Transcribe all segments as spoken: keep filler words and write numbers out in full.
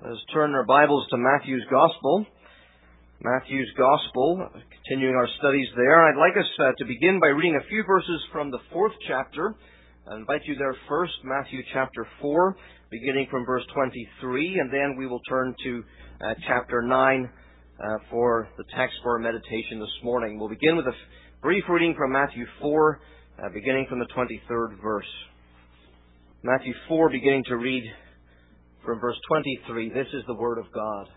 Let us turn our Bibles to Matthew's Gospel. Matthew's Gospel, continuing our studies there. I'd like us uh, to begin by reading a few verses from the fourth chapter. I invite you there first, Matthew chapter four, beginning from verse twenty-three, and then we will turn to uh, chapter nine uh, for the text for our meditation this morning. We'll begin with a f- brief reading from Matthew four, uh, beginning from the twenty-third verse. Matthew four, beginning to read from verse twenty-three. This is the Word of God.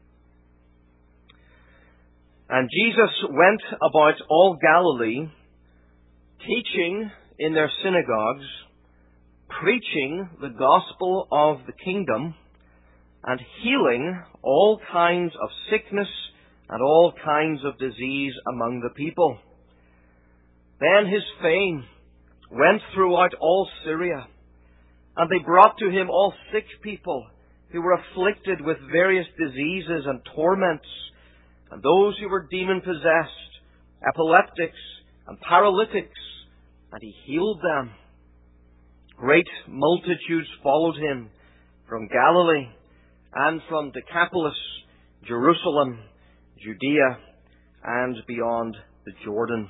And Jesus went about all Galilee, teaching in their synagogues, preaching the gospel of the kingdom, and healing all kinds of sickness and all kinds of disease among the people. Then his fame went throughout all Syria, and they brought to him all sick people who were afflicted with various diseases and torments, and those who were demon-possessed, epileptics, and paralytics, and he healed them. Great multitudes followed him from Galilee and from Decapolis, Jerusalem, Judea, and beyond the Jordan.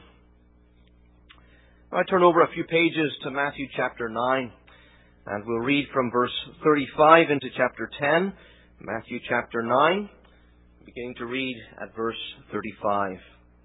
I turn over a few pages to Matthew chapter nine. And we'll read from verse thirty-five into chapter ten, Matthew chapter nine, beginning to read at verse thirty-five.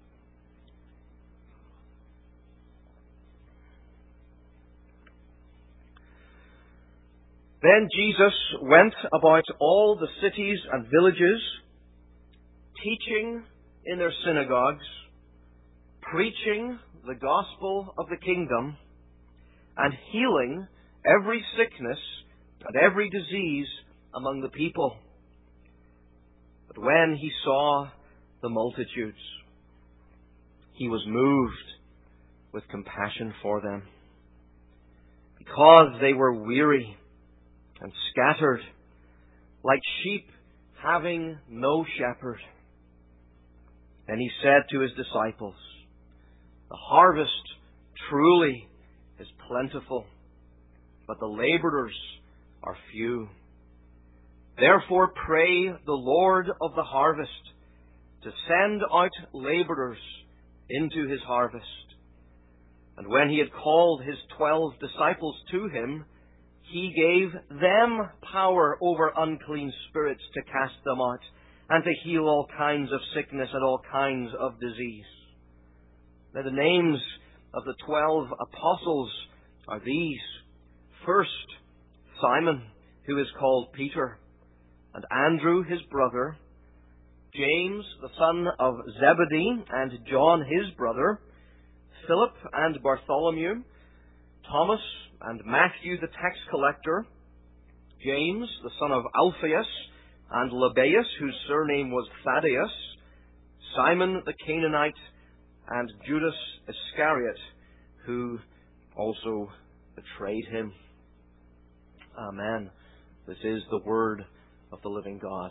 Then Jesus went about all the cities and villages, teaching in their synagogues, preaching the gospel of the kingdom, and healing every sickness and every disease among the people. But when he saw the multitudes, he was moved with compassion for them, because they were weary and scattered, like sheep having no shepherd. And he said to his disciples, "The harvest truly is plentiful, but the laborers are few. Therefore pray the Lord of the harvest to send out laborers into his harvest." And when he had called his twelve disciples to him, he gave them power over unclean spirits to cast them out, and to heal all kinds of sickness and all kinds of disease. Now the names of the twelve apostles are these. First, Simon, who is called Peter, and Andrew his brother, James the son of Zebedee, and John his brother, Philip and Bartholomew, Thomas and Matthew the tax collector, James the son of Alphaeus, and Lebbaeus, whose surname was Thaddeus, Simon the Canaanite, and Judas Iscariot, who also betrayed him. Amen. This is the word of the living God.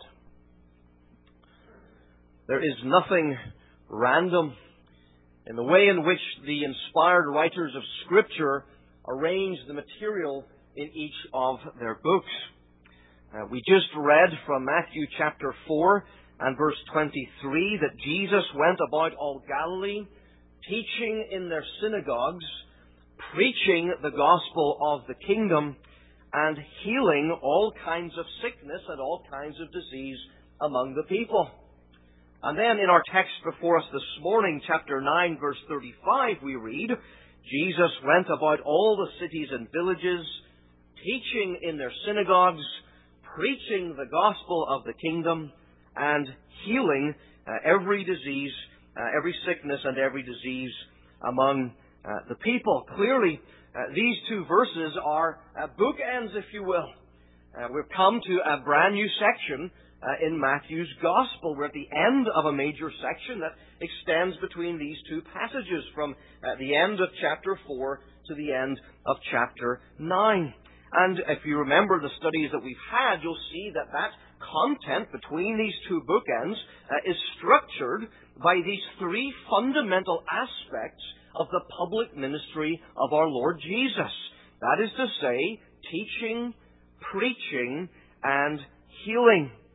There is nothing random in the way in which the inspired writers of Scripture arrange the material in each of their books. Uh, we just read from Matthew chapter four and verse twenty-three that Jesus went about all Galilee, teaching in their synagogues, preaching the gospel of the kingdom, and healing all kinds of sickness and all kinds of disease among the people. And then in our text before us this morning, chapter nine, verse thirty-five, we read, Jesus went about all the cities and villages, teaching in their synagogues, preaching the gospel of the kingdom, and healing uh, every disease, uh, every sickness and every disease among uh, the people. Clearly, Uh, these two verses are uh, bookends, if you will. Uh, we've come to a brand new section uh, in Matthew's Gospel. We're at the end of a major section that extends between these two passages, from uh, the end of chapter four to the end of chapter nine. And if you remember the studies that we've had, you'll see that that content between these two bookends uh, is structured by these three fundamental aspects of the public ministry of our Lord Jesus. That is to say, teaching, preaching, and healing.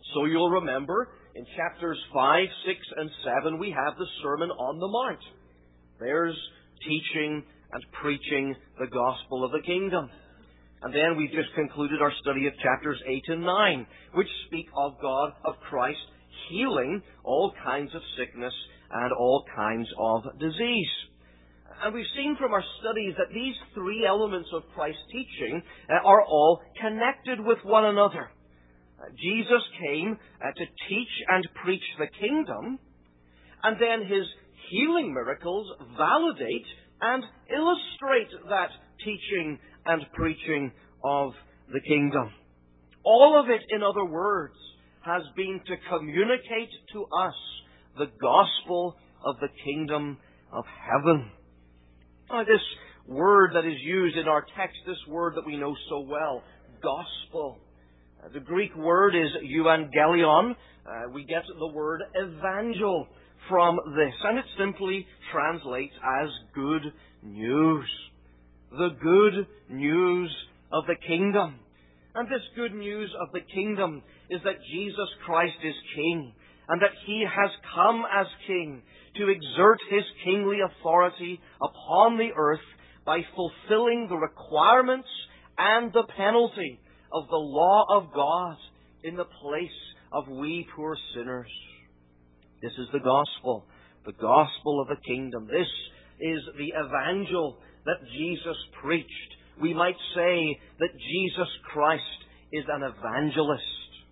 So you'll remember in chapters five, six, and seven we have the Sermon on the Mount. There's teaching and preaching the gospel of the kingdom. And then we've just concluded our study of chapters eight and nine, which speak of God, of Christ, healing all kinds of sickness and all kinds of disease. And we've seen from our studies that these three elements of Christ's teaching uh, are all connected with one another. Uh, Jesus came uh, to teach and preach the kingdom, and then his healing miracles validate and illustrate that teaching and preaching of the kingdom. All of it, in other words, has been to communicate to us the gospel of the kingdom of heaven. Now, this word that is used in our text, this word that we know so well, gospel. Uh, the Greek word is euangelion. Uh, we get the word evangel from this, and it simply translates as good news. The good news of the kingdom. And this good news of the kingdom is that Jesus Christ is King, and that He has come as King to exert His kingly authority upon the earth by fulfilling the requirements and the penalty of the law of God in the place of we poor sinners. This is the gospel, the gospel of the kingdom. This is the evangel that Jesus preached. We might say that Jesus Christ is an evangelist.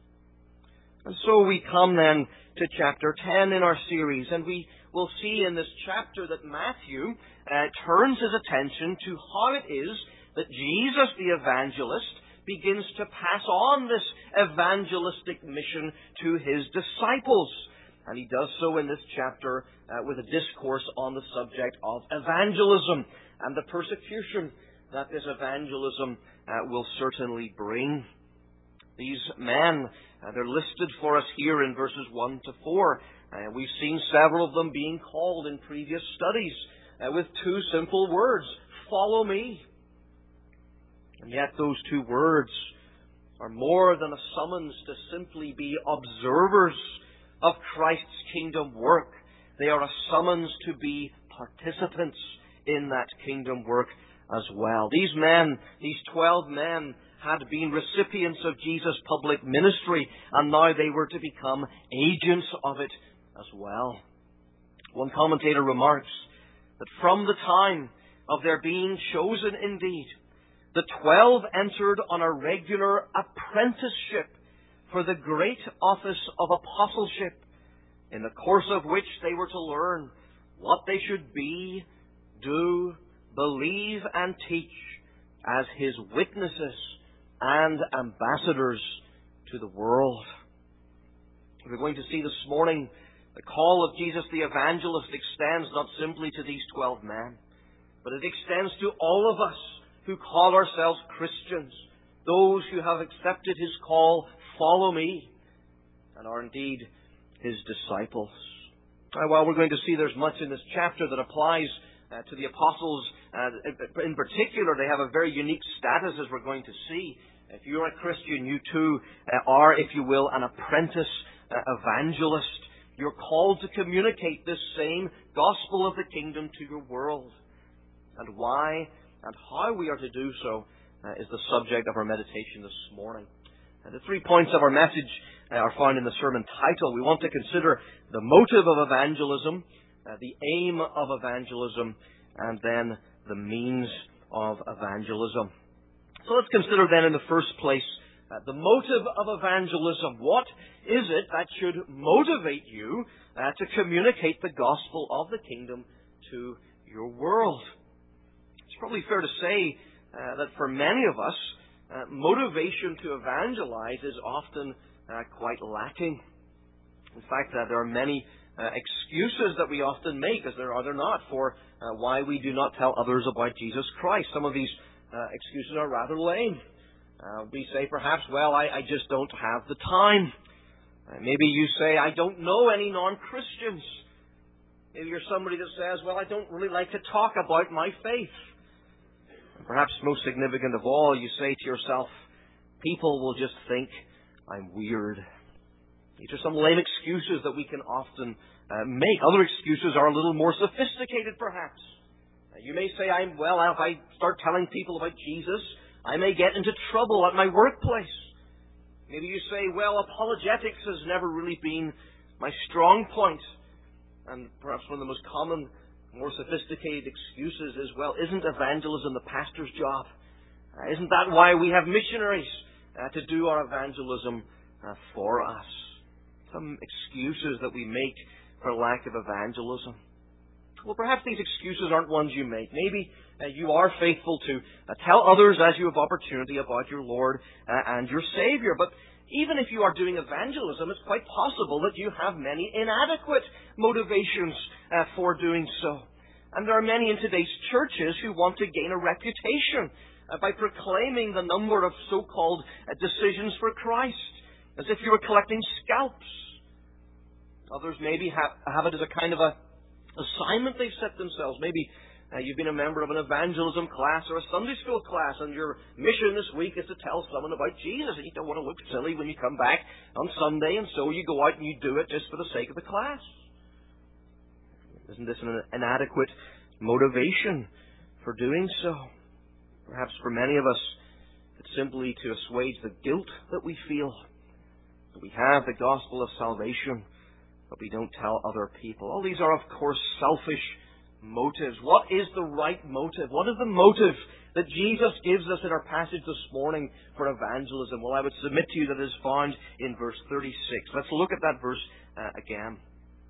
And so we come then to chapter ten in our series, and we will see in this chapter that Matthew uh, turns his attention to how it is that Jesus the evangelist begins to pass on this evangelistic mission to his disciples. And he does so in this chapter uh, with a discourse on the subject of evangelism and the persecution that this evangelism uh, will certainly bring. These men, uh, they're listed for us here in verses one to four. Uh, we've seen several of them being called in previous studies uh, with two simple words, follow me. And yet those two words are more than a summons to simply be observers of Christ's kingdom work. They are a summons to be participants in that kingdom work as well. These men, these twelve men, had been recipients of Jesus' public ministry, and now they were to become agents of it as well. One commentator remarks that from the time of their being chosen indeed, the twelve entered on a regular apprenticeship for the great office of apostleship, in the course of which they were to learn what they should be, do, believe, and teach as His witnesses and ambassadors to the world. We're going to see this morning the call of Jesus the evangelist extends not simply to these twelve men, but it extends to all of us who call ourselves Christians, those who have accepted His call, follow me, and are indeed His disciples. Now, while we're going to see there's much in this chapter that applies uh, to the apostles, uh, in particular, they have a very unique status, as we're going to see. If you're a Christian, you too uh, are, if you will, an apprentice uh, evangelist. You're called to communicate this same gospel of the kingdom to your world. And why and how we are to do so uh, is the subject of our meditation this morning. And the three points of our message uh, are found in the sermon title. We want to consider the motive of evangelism, uh, the aim of evangelism, and then the means of evangelism. So let's consider then in the first place uh, the motive of evangelism. What is it that should motivate you uh, to communicate the gospel of the kingdom to your world? It's probably fair to say uh, that for many of us, uh, motivation to evangelize is often uh, quite lacking. In fact, uh, there are many uh, excuses that we often make, as there are there not, for uh, why we do not tell others about Jesus Christ. Some of these uh, excuses are rather lame. Uh, we say perhaps, well, I, I just don't have the time. Uh, maybe you say, I don't know any non-Christians. Maybe you're somebody that says, well, I don't really like to talk about my faith. And perhaps most significant of all, you say to yourself, people will just think I'm weird. These are some lame excuses that we can often uh, make. Other excuses are a little more sophisticated, perhaps. Uh, you may say, I'm, well, if I start telling people about Jesus, I may get into trouble at my workplace. Maybe you say, well, apologetics has never really been my strong point. And perhaps one of the most common, more sophisticated excuses is, well, isn't evangelism the pastor's job? Uh, isn't that why we have missionaries uh, to do our evangelism uh, for us? Some excuses that we make for lack of evangelism. Well, perhaps these excuses aren't ones you make. Maybe uh, you are faithful to uh, tell others as you have opportunity about your Lord uh, and your Savior. But even if you are doing evangelism, it's quite possible that you have many inadequate motivations uh, for doing so. And there are many in today's churches who want to gain a reputation uh, by proclaiming the number of so-called uh, decisions for Christ, as if you were collecting scalps. Others maybe have, have it as a kind of a assignment they've set themselves. Maybe uh, you've been a member of an evangelism class or a Sunday school class, and your mission this week is to tell someone about Jesus, and you don't want to look silly when you come back on Sunday, and so you go out and you do it just for the sake of the class. Isn't this an inadequate motivation for doing so? Perhaps for many of us, it's simply to assuage the guilt that we feel. We have the gospel of salvation, but we don't tell other people. All these are, of course, selfish motives. What is the right motive? What is the motive that Jesus gives us in our passage this morning for evangelism? Well, I would submit to you that it is found in verse thirty-six. Let's look at that verse uh, again.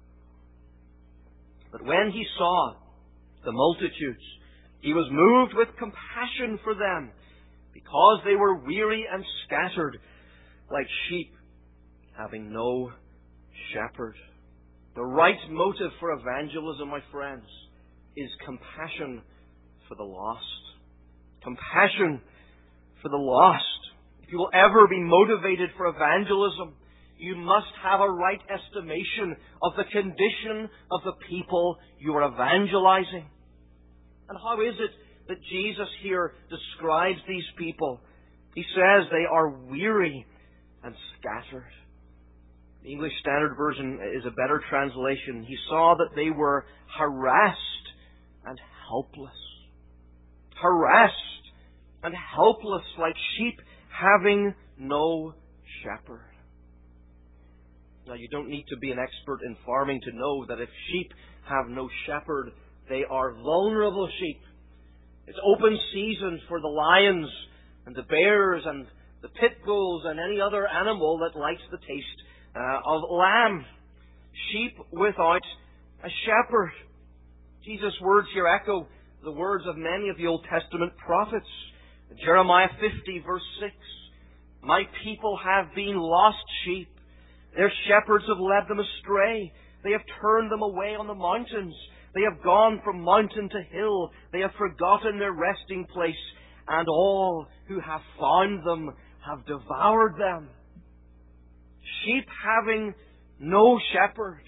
But when he saw the multitudes, he was moved with compassion for them, because they were weary and scattered, like sheep having no shepherd. The right motive for evangelism, my friends, is compassion for the lost. Compassion for the lost. If you will ever be motivated for evangelism, you must have a right estimation of the condition of the people you are evangelizing. And how is it that Jesus here describes these people? He says they are weary and scattered. The English Standard Version is a better translation. He saw that they were harassed and helpless. Harassed and helpless, like sheep having no shepherd. Now, you don't need to be an expert in farming to know that if sheep have no shepherd, they are vulnerable sheep. It's open season for the lions and the bears and the pit bulls and any other animal that likes the taste uh, of lamb. Sheep without a shepherd. Jesus' words here echo the words of many of the Old Testament prophets. Jeremiah fifty, verse six. My people have been lost sheep. Their shepherds have led them astray. They have turned them away on the mountains. They have gone from mountain to hill. They have forgotten their resting place. And all who have found them have devoured them. Sheep having no shepherd.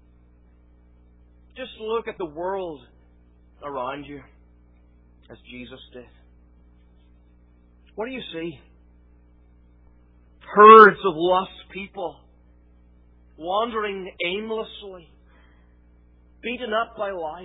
Just look at the world around you, as Jesus did. What do you see? Herds of lost people, wandering aimlessly, beaten up by life.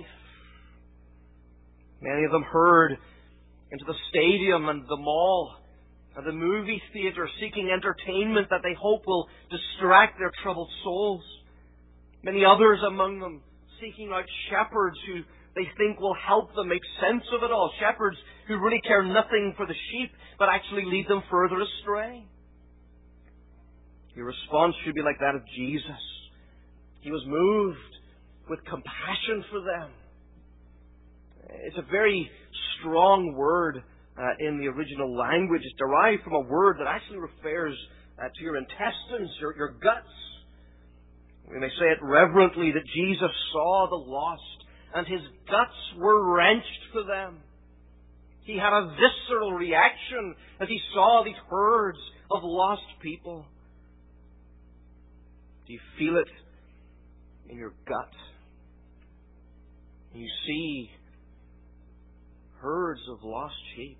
Many of them herd into the stadium and the mall and the movie theater, seeking entertainment that they hope will distract their troubled souls. Many others among them seeking out shepherds who they think will help them make sense of it all. Shepherds who really care nothing for the sheep, but actually lead them further astray. Your response should be like that of Jesus. He was moved with compassion for them. It's a very strong word uh, in the original language. It's derived from a word that actually refers uh, to your intestines, your, your guts. We may say it reverently that Jesus saw the lost and his guts were wrenched for them. He had a visceral reaction as he saw these herds of lost people. Do you feel it in your gut? You see herds of lost sheep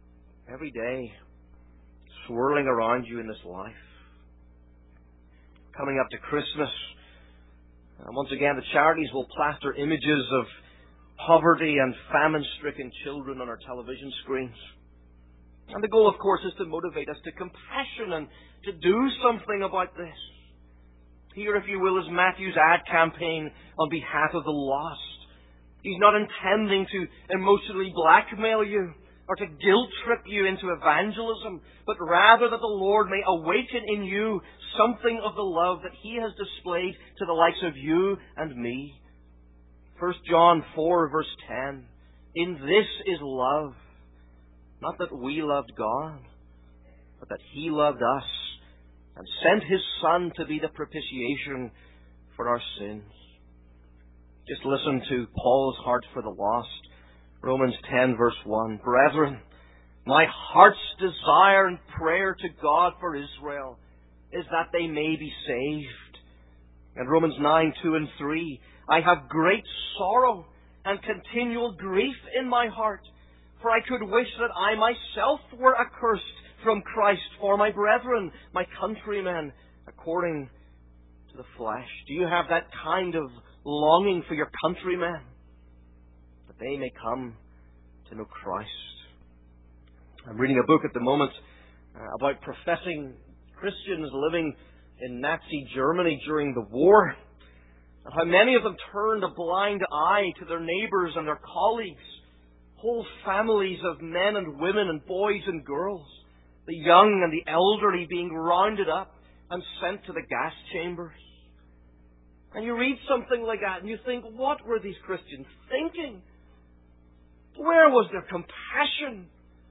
every day swirling around you in this life. coming up to Christmas. Uh, once again, the charities will plaster images of poverty and famine-stricken children on our television screens. And the goal, of course, is to motivate us to compassion and to do something about this. Here, if you will, is Matthew's ad campaign on behalf of the lost. He's not intending to emotionally blackmail you or to guilt-trip you into evangelism, but rather that the Lord may awaken in you something of the love that He has displayed to the likes of you and me. First John four, verse ten. In this is love, not that we loved God, but that He loved us and sent His Son to be the propitiation for our sins. Just listen to Paul's heart for the lost. Romans ten, verse one. Brethren, my heart's desire and prayer to God for Israel is that they may be saved. And Romans nine, two and three. I have great sorrow and continual grief in my heart, for I could wish that I myself were accursed from Christ for my brethren, my countrymen, according to the flesh. Do you have that kind of longing for your countrymen, that they may come to know Christ? I'm reading a book at the moment uh, about professing Christians living in Nazi Germany during the war, and how many of them turned a blind eye to their neighbours and their colleagues, whole families of men and women and boys and girls, the young and the elderly being rounded up and sent to the gas chambers. And you read something like that and you think, what were these Christians thinking? Where was their compassion?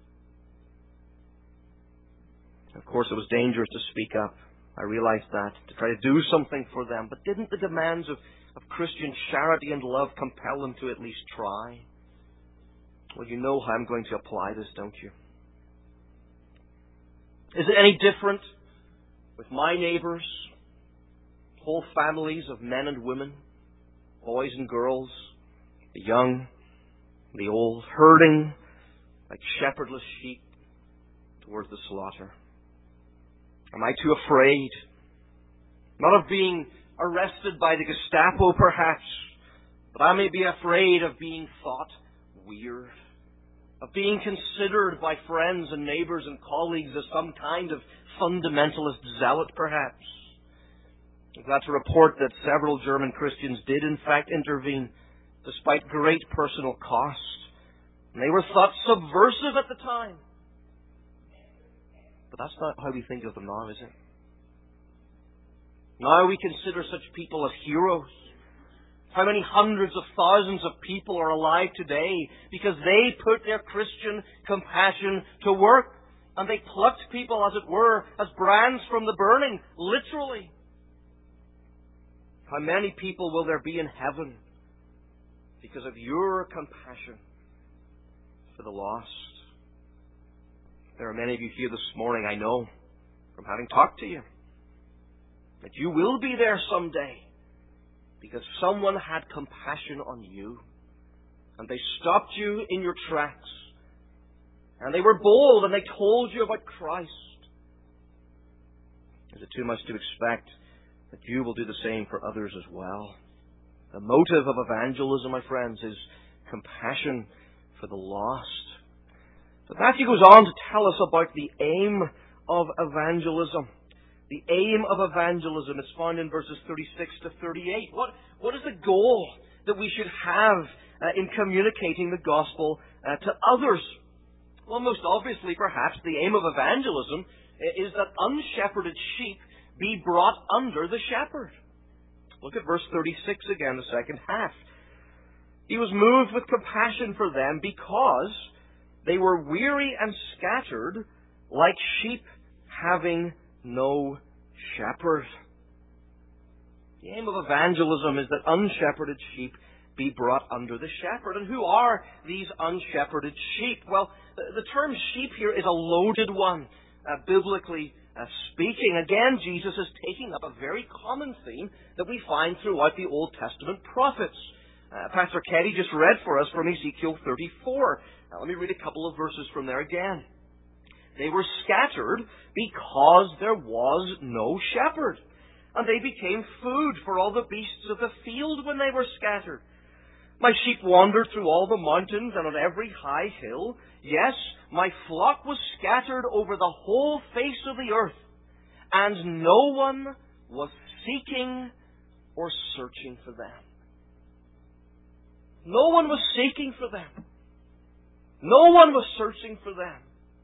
Of course, it was dangerous to speak up. I realized that, to try to do something for them. But didn't the demands of, of Christian charity and love compel them to at least try? Well, you know how I'm going to apply this, don't you? Is it any different with my neighbours, whole families of men and women, boys and girls, the young, the old, herding like shepherdless sheep towards the slaughter? Am I too afraid? Not of being arrested by the Gestapo, perhaps, but I may be afraid of being thought weird, of being considered by friends and neighbours and colleagues as some kind of fundamentalist zealot, perhaps. I'm glad to report that several German Christians did in fact intervene, despite great personal cost. And they were thought subversive at the time. But that's not how we think of them now, is it? Now we consider such people as heroes. How many hundreds of thousands of people are alive today because they put their Christian compassion to work, and they plucked people, as it were, as brands from the burning, literally. How many people will there be in heaven because of your compassion for the lost? There are many of you here this morning, I know, from having talked to you, that you will be there someday because someone had compassion on you and they stopped you in your tracks and they were bold and they told you about Christ. Is it too much to expect that you will do the same for others as well? The motive of evangelism, my friends, is compassion for the lost. But Matthew goes on to tell us about the aim of evangelism. The aim of evangelism is found in verses thirty-six to thirty-eight. What, what is the goal that we should have uh, in communicating the gospel uh, to others? Well, most obviously, perhaps, the aim of evangelism is that unshepherded sheep be brought under the shepherd. Look at verse thirty-six again, the second half. He was moved with compassion for them because they were weary and scattered like sheep having no shepherd. The aim of evangelism is that unshepherded sheep be brought under the shepherd. And who are these unshepherded sheep? Well, the term sheep here is a loaded one, uh, biblically uh, speaking. Again, Jesus is taking up a very common theme that we find throughout the Old Testament prophets. Uh, Pastor Keddy just read for us from Ezekiel thirty-four. Now, let me read a couple of verses from there again. They were scattered because there was no shepherd. and they became food for all the beasts of the field when they were scattered. My sheep wandered through all the mountains and on every high hill. Yes, my flock was scattered over the whole face of the earth, and no one was seeking or searching for them. No one was seeking for them. No one was searching for them.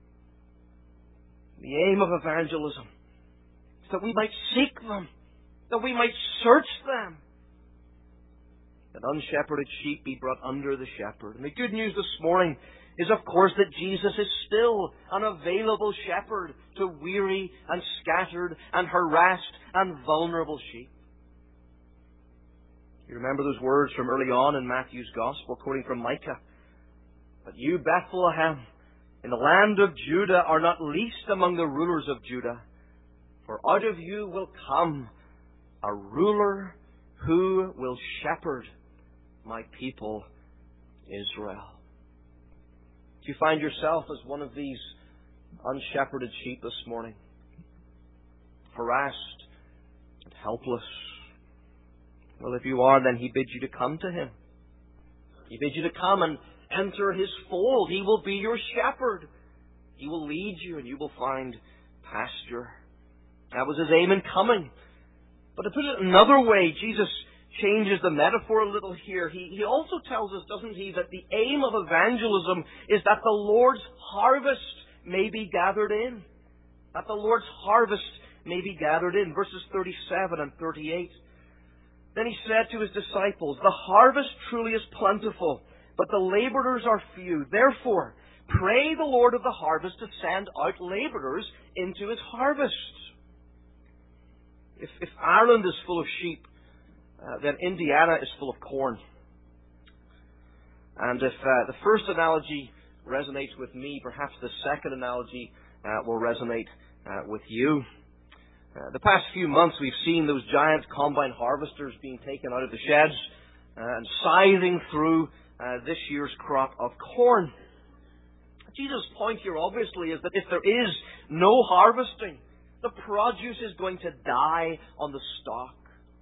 The aim of evangelism is that we might seek them, that we might search them, that unshepherded sheep be brought under the shepherd. And the good news this morning is, of course, that Jesus is still an available shepherd to weary and scattered and harassed and vulnerable sheep. You remember those words from early on in Matthew's Gospel, quoting from Micah. But you, Bethlehem, in the land of Judah, are not least among the rulers of Judah, for out of you will come a ruler who will shepherd my people Israel. Do you find yourself as one of these unshepherded sheep this morning? Harassed and helpless? Well, if you are, then He bids you to come to Him. He bids you to come and enter His fold. He will be your shepherd. He will lead you and you will find pasture. That was His aim in coming. But to put it another way, Jesus changes the metaphor a little here. He, he also tells us, doesn't He, that the aim of evangelism is that the Lord's harvest may be gathered in. That the Lord's harvest may be gathered in. Verses thirty-seven and thirty-eight. Then He said to His disciples, the harvest truly is plentiful, but the laborers are few. Therefore, pray the Lord of the harvest to send out laborers into His harvest. If, if Ireland is full of sheep, uh, then Indiana is full of corn. And if uh, the first analogy resonates with me, perhaps the second analogy uh, will resonate uh, with you. Uh, the past few months we've seen those giant combine harvesters being taken out of the sheds uh, and scything through uh, this year's crop of corn. Jesus' point here obviously is that if there is no harvesting, the produce is going to die on the stalk.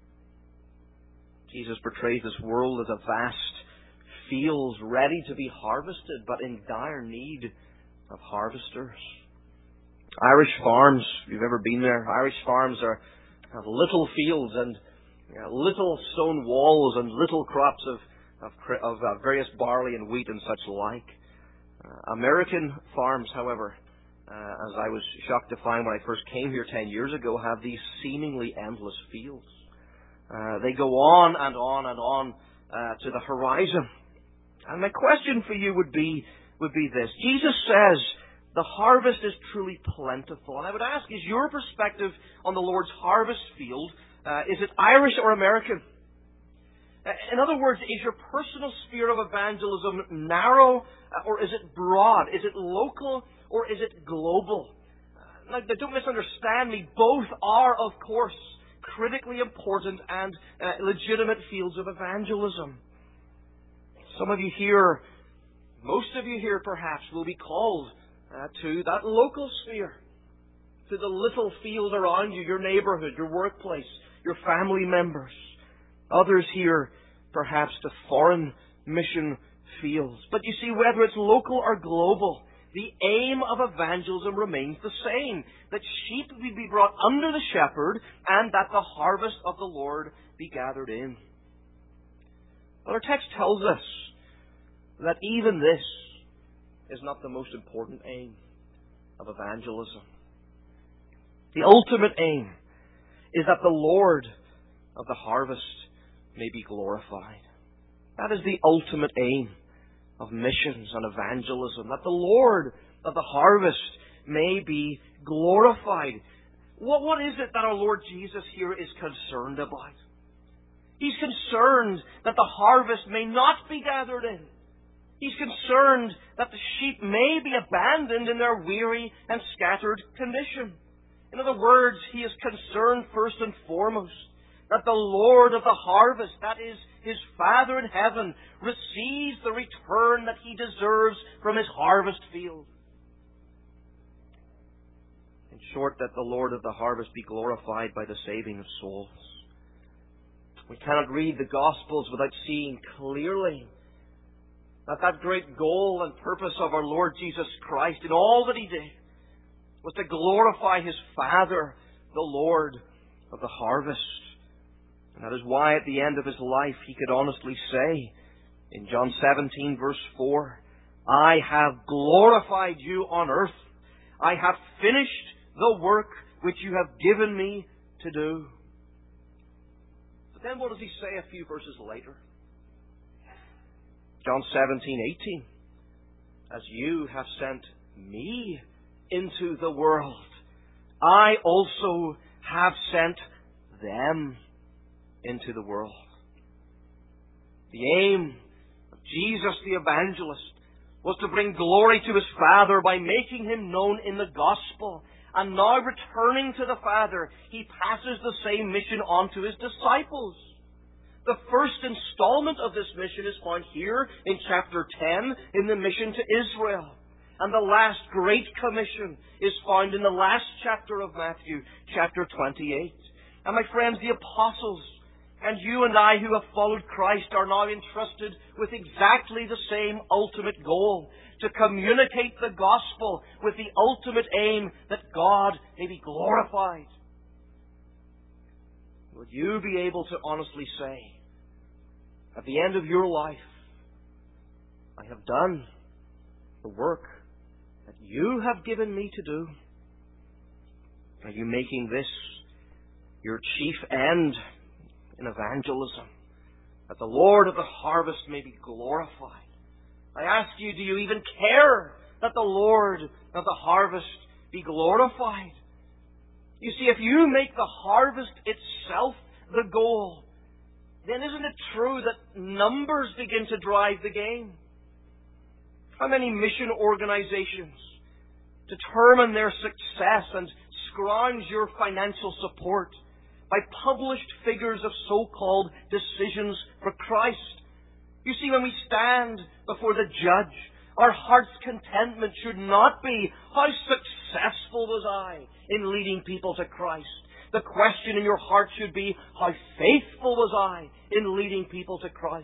Jesus portrays this world as a vast field ready to be harvested, but in dire need of harvesters. Irish farms, if you've ever been there, Irish farms are have little fields and you know, little stone walls and little crops of of, of uh, various barley and wheat and such like. Uh, American farms, however, uh, as I was shocked to find when I first came here ten years ago, have these seemingly endless fields. Uh, they go on and on and on uh, to the horizon. And my question for you would be would be this: Jesus says the harvest is truly plentiful. And I would ask, is your perspective on the Lord's harvest field, uh, is it Irish or American? In other words, is your personal sphere of evangelism narrow uh, or is it broad? Is it local or is it global? Uh, now, don't misunderstand me. Both are, of course, critically important and uh, legitimate fields of evangelism. Some of you here, most of you here perhaps, will be called uh, to that local sphere, to the little field around you, your neighborhood, your workplace, your family members. Others here, perhaps, to foreign mission fields. But you see, whether it's local or global, the aim of evangelism remains the same: that sheep be brought under the shepherd and that the harvest of the Lord be gathered in. But our text tells us that even this is not the most important aim of evangelism. The ultimate aim is that the Lord of the harvest may be glorified. That is the ultimate aim of missions and evangelism, that the Lord of the harvest may be glorified. What, what is it that our Lord Jesus here is concerned about? He's concerned that the harvest may not be gathered in. He's concerned that the sheep may be abandoned in their weary and scattered condition. In other words, He is concerned first and foremost that the Lord of the harvest, that is, His Father in heaven, receives the return that He deserves from His harvest field. In In short, that the Lord of the harvest be glorified by the saving of souls. We cannot read the Gospels without seeing clearly that that great goal and purpose of our Lord Jesus Christ in all that He did was to glorify His Father, the Lord of the harvest. And that is why at the end of His life He could honestly say in John seventeen verse four, I have glorified you on earth. I have finished the work which you have given me to do. But then what does He say a few verses later? John seventeen eighteen. As you have sent me into the world, I also have sent them into the world. The aim of Jesus the evangelist was to bring glory to His Father by making Him known in the gospel. And now returning to the Father, He passes the same mission on to His disciples. The first installment of this mission is found here in chapter ten in the mission to Israel. And the last great commission is found in the last chapter of Matthew, chapter twenty-eight. And my friends, the apostles and you and I who have followed Christ are now entrusted with exactly the same ultimate goal, to communicate the gospel with the ultimate aim that God may be glorified. Would you be able to honestly say, at the end of your life, I have done the work that you have given me to do? Are you making this your chief end in evangelism, that the Lord of the harvest may be glorified? I ask you, do you even care that the Lord of the harvest be glorified? You see, if you make the harvest itself the goal, then isn't it true that numbers begin to drive the game? How many mission organizations determine their success and scrounge your financial support by published figures of so-called decisions for Christ? You see, when we stand before the judge, our heart's contentment should not be, how successful was I in leading people to Christ? The question in your heart should be, how faithful was I in leading people to Christ?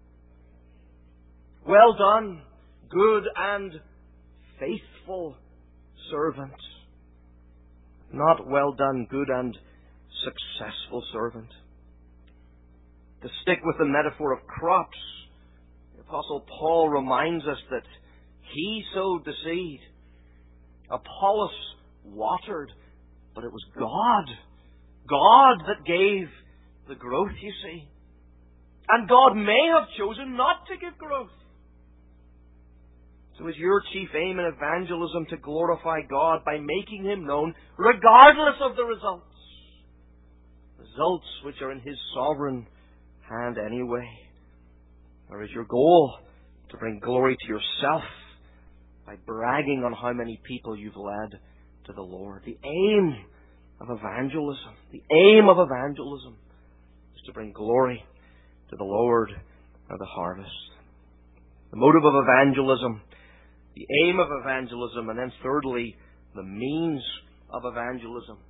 Well done, good and faithful servant. Not well done, good and successful servant. To stick with the metaphor of crops, the Apostle Paul reminds us that he sowed the seed. Apollos watered, but it was God. God that gave the growth, you see. And God may have chosen not to give growth. So is your chief aim in evangelism to glorify God by making Him known regardless of the results? Results which are in His sovereign hand anyway. Or is your goal to bring glory to yourself by bragging on how many people you've led to the Lord? The aim of evangelism, the aim of evangelism is to bring glory to the Lord of the harvest. The motive of evangelism, the aim of evangelism, and then thirdly, the means of evangelism.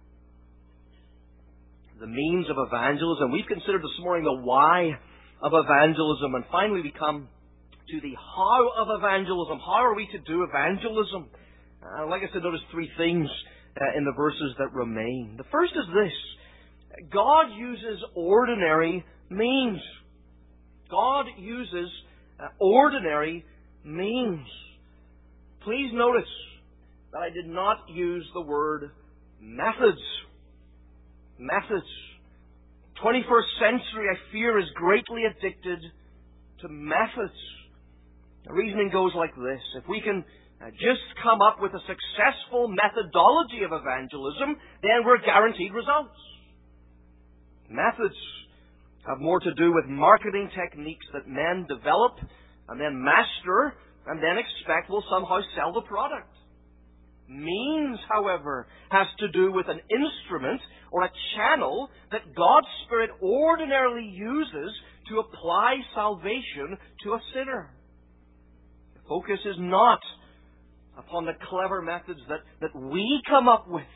The means of evangelism. We've considered this morning the why of evangelism, and finally we come to the how of evangelism. How are we to do evangelism? Uh, like I said, notice three things uh, in the verses that remain. The first is this: God uses ordinary means. God uses uh, ordinary means. Please notice that I did not use the word methods. Methods. twenty-first century, I fear, is greatly addicted to methods. The reasoning goes like this: if we can uh, just come up with a successful methodology of evangelism, then we're guaranteed results. Methods have more to do with marketing techniques that men develop and then master and then expect will somehow sell the product. Means, however, has to do with an instrument or a channel that God's Spirit ordinarily uses to apply salvation to a sinner. The focus is not upon the clever methods that, that we come up with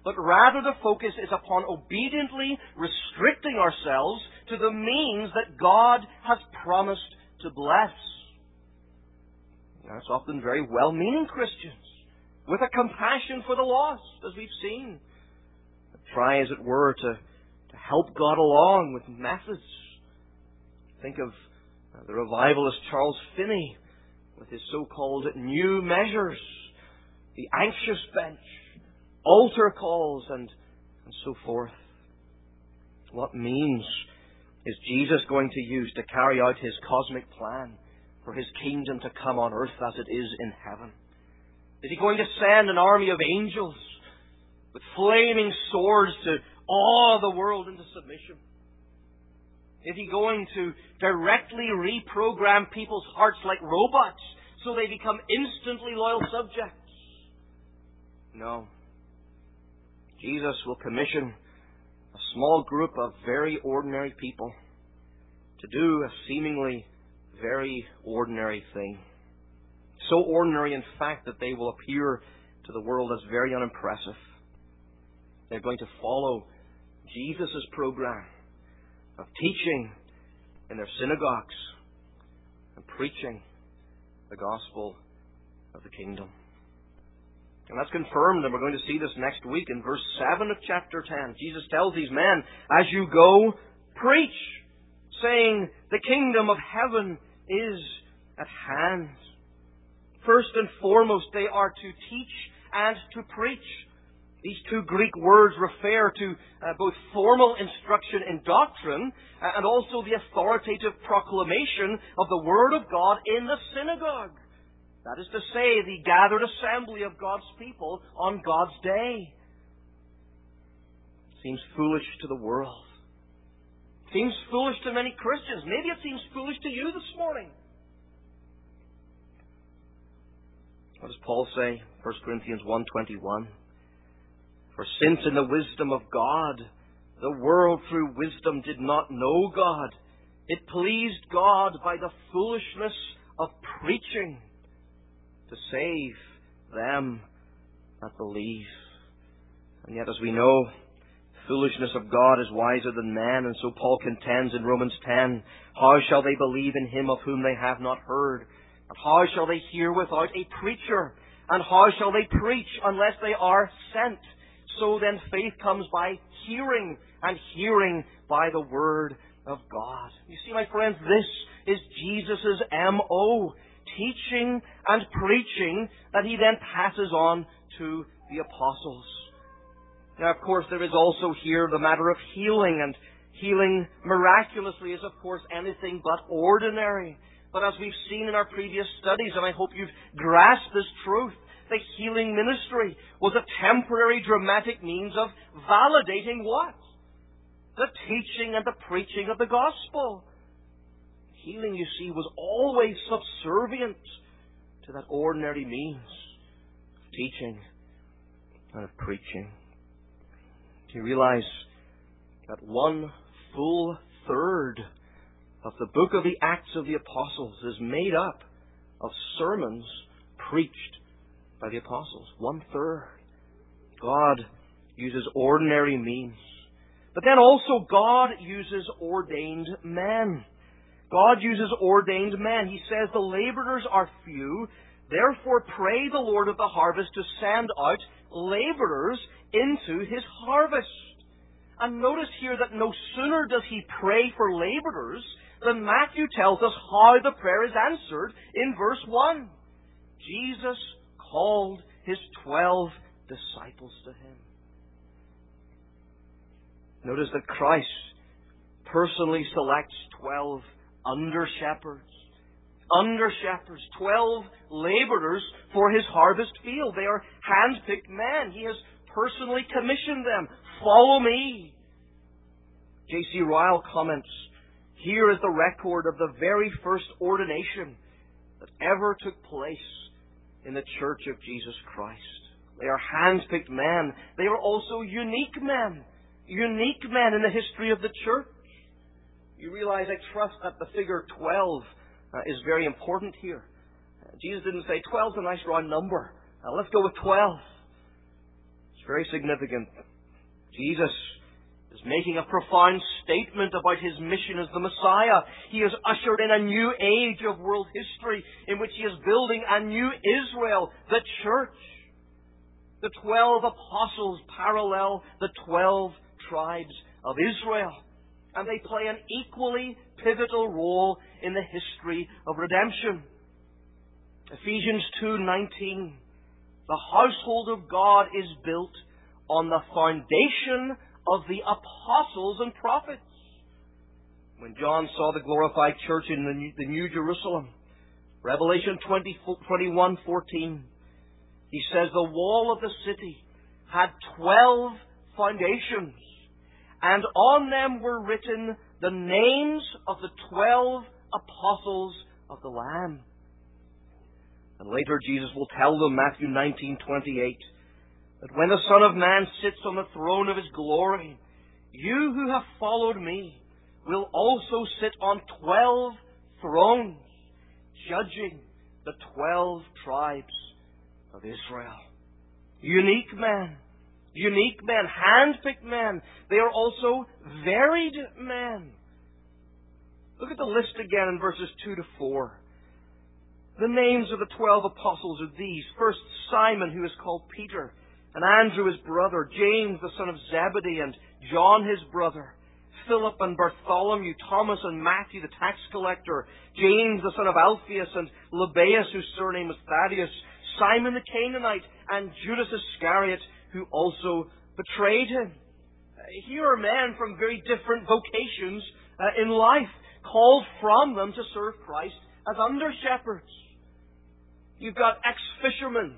but rather the focus is upon obediently restricting ourselves to the means that God has promised to bless. That's often very well-meaning Christians, with a compassion for the lost, as we've seen. Try, as it were, to, to help God along with methods. Think of uh, the revivalist Charles Finney with his so-called new measures, the anxious bench, altar calls, and, and so forth. What means is Jesus going to use to carry out His cosmic plan for His kingdom to come on earth as it is in heaven? Is He going to send an army of angels with flaming swords to awe the world into submission? Is He going to directly reprogram people's hearts like robots so they become instantly loyal subjects? No. Jesus will commission a small group of very ordinary people to do a seemingly very ordinary thing. So ordinary, in fact, that they will appear to the world as very unimpressive. They're going to follow Jesus' program of teaching in their synagogues and preaching the gospel of the kingdom. And that's confirmed, and we're going to see this next week in verse seven of chapter ten. Jesus tells these men, as you go, preach, saying, the kingdom of heaven is at hand. First and foremost, they are to teach and to preach. These two Greek words refer to uh, both formal instruction in doctrine uh, and also the authoritative proclamation of the Word of God in the synagogue. That is to say, the gathered assembly of God's people on God's day. Seems foolish to the world. Seems foolish to many Christians. Maybe it seems foolish to you this morning. What does Paul say? First Corinthians one twenty-one. For since in the wisdom of God, the world through wisdom did not know God, it pleased God by the foolishness of preaching to save them that believe. And yet, as we know, the foolishness of God is wiser than man, and so Paul contends in Romans ten, how shall they believe in Him of whom they have not heard? And how shall they hear without a preacher? And how shall they preach unless they are sent? So then faith comes by hearing, and hearing by the Word of God. You see, my friends, this is Jesus' M O Teaching and preaching that He then passes on to the apostles. Now, of course, there is also here the matter of healing, and healing miraculously is, of course, anything but ordinary. But as we've seen in our previous studies, and I hope you've grasped this truth, the healing ministry was a temporary dramatic means of validating what? The teaching and the preaching of the gospel. Healing, you see, was always subservient to that ordinary means of teaching and of preaching. Do you realize that one full third of the book of the Acts of the Apostles is made up of sermons preached by the apostles? One third. God uses ordinary means. But then also God uses ordained men. God uses ordained men. He says the laborers are few, therefore pray the Lord of the harvest to send out laborers into His harvest. And notice here that no sooner does He pray for laborers than Matthew tells us how the prayer is answered in verse one. Jesus called His twelve disciples to Him. Notice that Christ personally selects twelve under-shepherds. Under-shepherds, twelve laborers for His harvest field. They are hand-picked men. He has personally commissioned them. Follow me. J C Ryle comments, here is the record of the very first ordination that ever took place in the Church of Jesus Christ. They are hand-picked men. They are also unique men. Unique men in the history of the Church. You realize, I trust, that the figure twelve uh, is very important here. Uh, Jesus didn't say twelve is a nice round number. Uh, let's go with twelve. It's very significant. Jesus is making a profound statement about his mission as the Messiah. He has ushered in a new age of world history in which he is building a new Israel, the church. The twelve apostles parallel the twelve tribes of Israel, and they play an equally pivotal role in the history of redemption. Ephesians two nineteen, the household of God is built on the foundation of the apostles and prophets. When John saw the glorified church in the New, the New Jerusalem, Revelation twenty, twenty-one fourteen, he says the wall of the city had twelve foundations, and on them were written the names of the twelve apostles of the Lamb. And later Jesus will tell them, Matthew nineteen twenty-eight, that when the Son of Man sits on the throne of his glory, you who have followed me will also sit on twelve thrones, judging the twelve tribes of Israel. Unique men. Unique men. Hand-picked men. They are also varied men. Look at the list again in verses two to four. The names of the twelve apostles are these. First, Simon, who is called Peter, and Andrew his brother, James the son of Zebedee, and John his brother, Philip and Bartholomew, Thomas and Matthew the tax collector, James the son of Alphaeus, and Lebbaeus, whose surname was Thaddeus, Simon the Canaanite, and Judas Iscariot, who also betrayed him. Here are men from very different vocations uh, in life, called from them to serve Christ as under-shepherds. You've got ex-fishermen,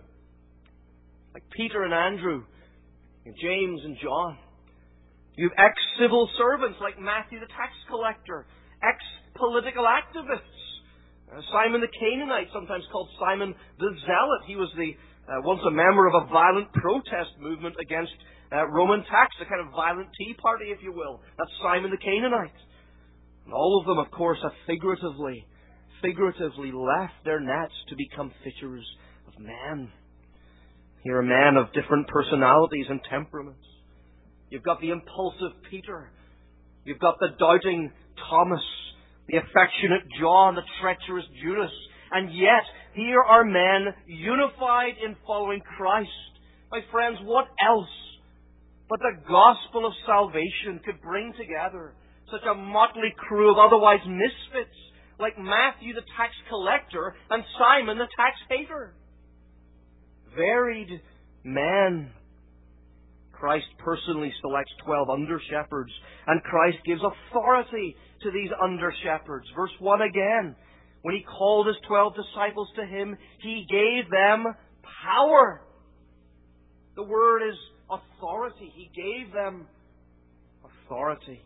like Peter and Andrew, and James and John. You've ex-civil servants, like Matthew the tax collector, ex-political activists. Uh, Simon the Canaanite, sometimes called Simon the Zealot. He was the uh, once a member of a violent protest movement against uh, Roman tax, a kind of violent tea party, if you will. That's Simon the Canaanite. And all of them, of course, have figuratively, figuratively left their nets to become fishers of men. Here are men of different personalities and temperaments. You've got the impulsive Peter. You've got the doubting Thomas, the affectionate John, the treacherous Judas. And yet, here are men unified in following Christ. My friends, what else but the gospel of salvation could bring together such a motley crew of otherwise misfits like Matthew the tax collector and Simon the tax hater? Varied men. Christ personally selects twelve under-shepherds, and Christ gives authority to these under-shepherds. Verse one again. When he called his twelve disciples to him, he gave them power. The word is authority. He gave them authority.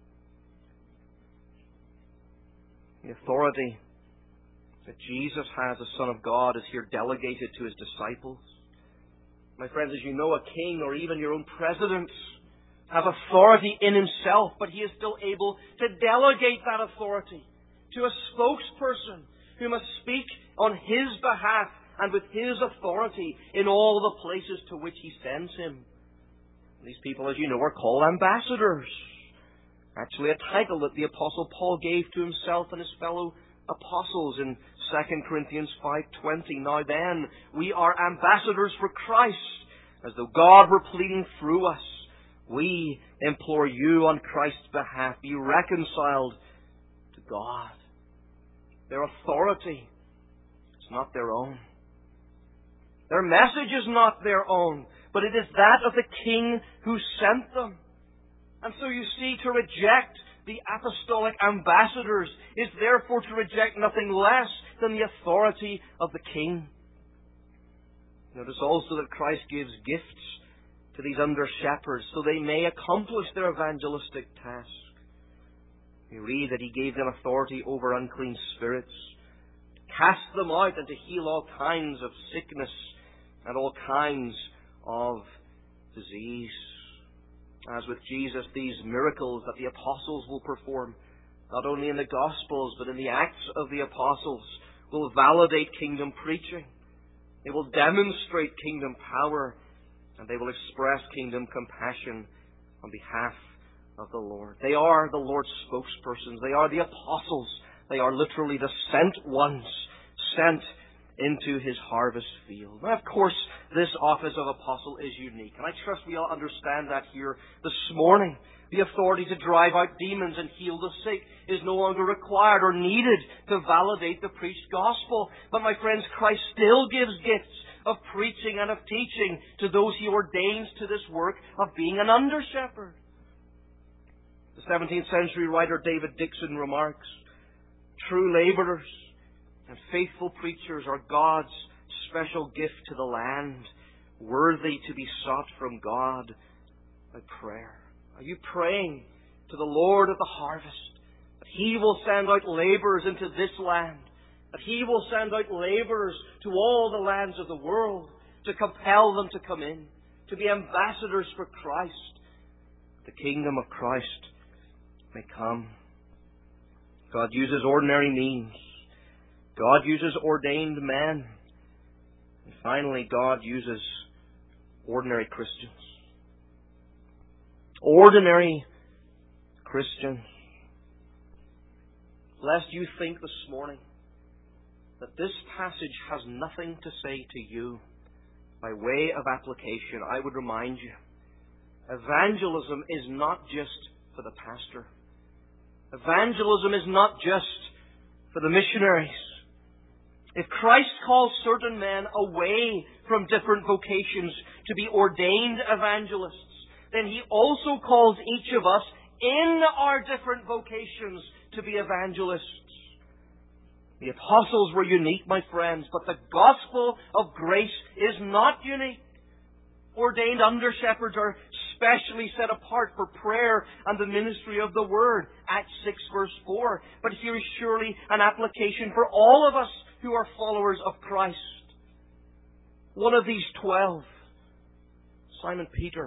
The authority that Jesus has as Son of God is here delegated to his disciples. My friends, as you know, a king or even your own president has authority in himself, but he is still able to delegate that authority to a spokesperson who must speak on his behalf and with his authority in all the places to which he sends him. These people, as you know, are called ambassadors. Actually, a title that the Apostle Paul gave to himself and his fellow apostles in Second Corinthians five twenty. Now then, we are ambassadors for Christ, as though God were pleading through us. We implore you on Christ's behalf, be reconciled to God. Their authority is not their own. Their message is not their own, but it is that of the King who sent them. And so you see, to reject the apostolic ambassadors is therefore to reject nothing less than the authority of the King. Notice also that Christ gives gifts to these under-shepherds so they may accomplish their evangelistic task. We read that he gave them authority over unclean spirits, to cast them out and to heal all kinds of sickness and all kinds of disease. As with Jesus, these miracles that the apostles will perform, not only in the Gospels, but in the Acts of the Apostles, will validate kingdom preaching. They will demonstrate kingdom power and they will express kingdom compassion on behalf of the Lord. They are the Lord's spokespersons. They are the apostles. They are literally the sent ones, sent into His harvest field. Now, of course, this office of apostle is unique, and I trust we all understand that here this morning. The authority to drive out demons and heal the sick is no longer required or needed to validate the preached gospel. But my friends, Christ still gives gifts of preaching and of teaching to those He ordains to this work of being an under-shepherd. The seventeenth century writer David Dixon remarks, "True laborers and faithful preachers are God's special gift to the land, worthy to be sought from God by prayer." Are you praying to the Lord of the harvest that He will send out laborers into this land, that He will send out laborers to all the lands of the world to compel them to come in, to be ambassadors for Christ, the kingdom of Christ may come? God uses ordinary means. God uses ordained men. And finally, God uses ordinary Christians. Ordinary Christians. Lest you think this morning that this passage has nothing to say to you by way of application, I would remind you, evangelism is not just for the pastor. Evangelism is not just for the missionaries. If Christ calls certain men away from different vocations to be ordained evangelists, then He also calls each of us in our different vocations to be evangelists. The apostles were unique, my friends, but the gospel of grace is not unique. Ordained under-shepherds are specially set apart for prayer and the ministry of the Word, Acts six verse four. But here is surely an application for all of us who are followers of Christ. One of these twelve, Simon Peter,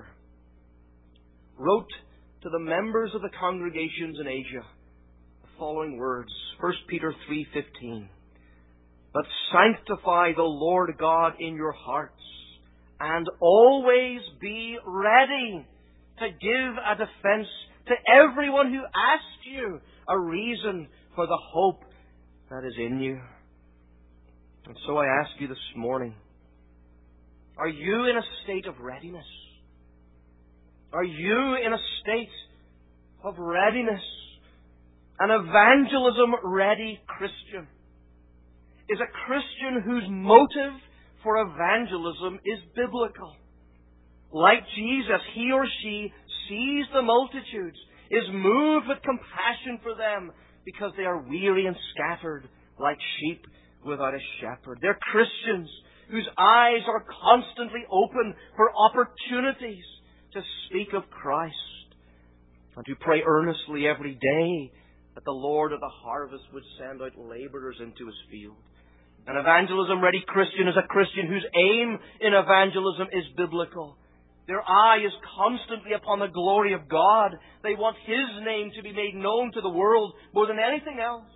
wrote to the members of the congregations in Asia the following words, First Peter three fifteen. "But sanctify the Lord God in your hearts, and always be ready to give a defense to everyone who asks you a reason for the hope that is in you." And so I ask you this morning, are you in a state of readiness? Are you in a state of readiness? An evangelism-ready Christian is a Christian whose motive for evangelism is biblical. Like Jesus, he or she sees the multitudes, is moved with compassion for them because they are weary and scattered like sheep without a shepherd. They're Christians whose eyes are constantly open for opportunities to speak of Christ and to pray earnestly every day that the Lord of the harvest would send out laborers into His field. An evangelism-ready Christian is a Christian whose aim in evangelism is biblical. Their eye is constantly upon the glory of God. They want His name to be made known to the world more than anything else.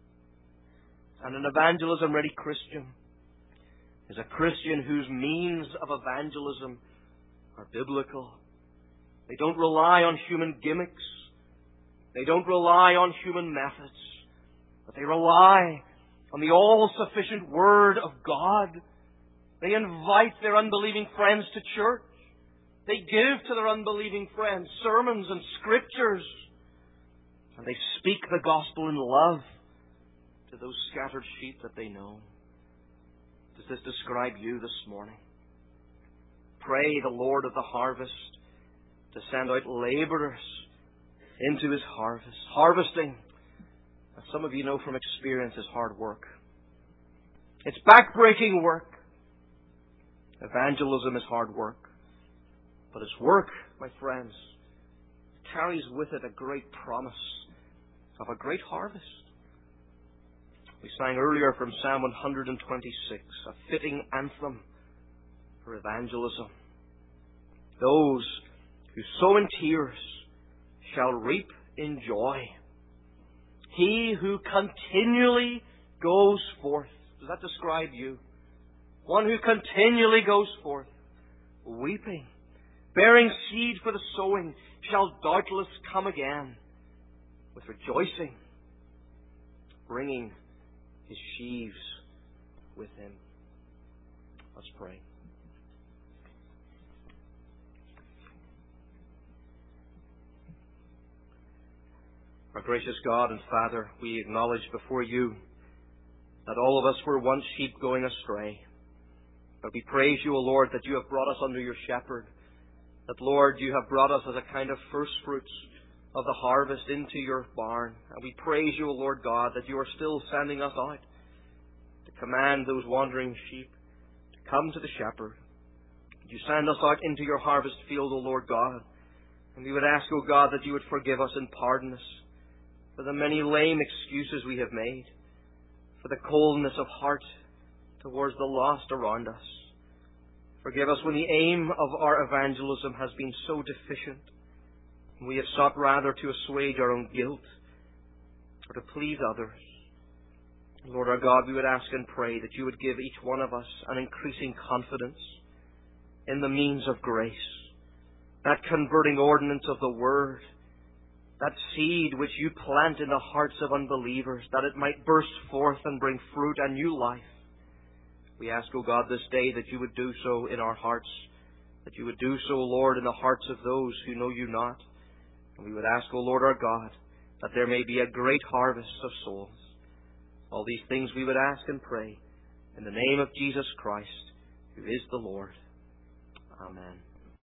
And an evangelism-ready Christian is a Christian whose means of evangelism are biblical. They don't rely on human gimmicks. They don't rely on human methods. But they rely on the all-sufficient Word of God. They invite their unbelieving friends to church. They give to their unbelieving friends sermons and scriptures. And they speak the gospel in love to those scattered sheep that they know. Does this describe you this morning? Pray the Lord of the harvest to send out laborers into His harvest. Harvesting, as some of you know from experience, is hard work. It's backbreaking work. Evangelism is hard work. But it's work, my friends, carries with it a great promise of a great harvest. We sang earlier from Psalm one twenty-six, a fitting anthem for evangelism. Those who sow in tears shall reap in joy. He who continually goes forth. Does that describe you? One who continually goes forth weeping, bearing seed for the sowing, shall doubtless come again with rejoicing, bringing his sheaves with him. Let's pray. Our gracious God and Father, we acknowledge before you that all of us were once sheep going astray. But we praise you, O Lord, that you have brought us under your shepherd. That, Lord, you have brought us as a kind of first fruits of the harvest into your barn. And we praise you, O Lord God, that you are still sending us out to command those wandering sheep to come to the shepherd. You send us out into your harvest field, O Lord God. And we would ask, O God, that you would forgive us and pardon us for the many lame excuses we have made, for the coldness of heart towards the lost around us. Forgive us when the aim of our evangelism has been so deficient, and we have sought rather to assuage our own guilt or to please others. Lord our God, we would ask and pray that you would give each one of us an increasing confidence in the means of grace, that converting ordinance of the Word, that seed which you plant in the hearts of unbelievers, that it might burst forth and bring fruit and new life. We ask, O God, this day that you would do so in our hearts, that you would do so, Lord, in the hearts of those who know you not. And we would ask, O Lord our God, that there may be a great harvest of souls. All these things we would ask and pray in the name of Jesus Christ, who is the Lord. Amen.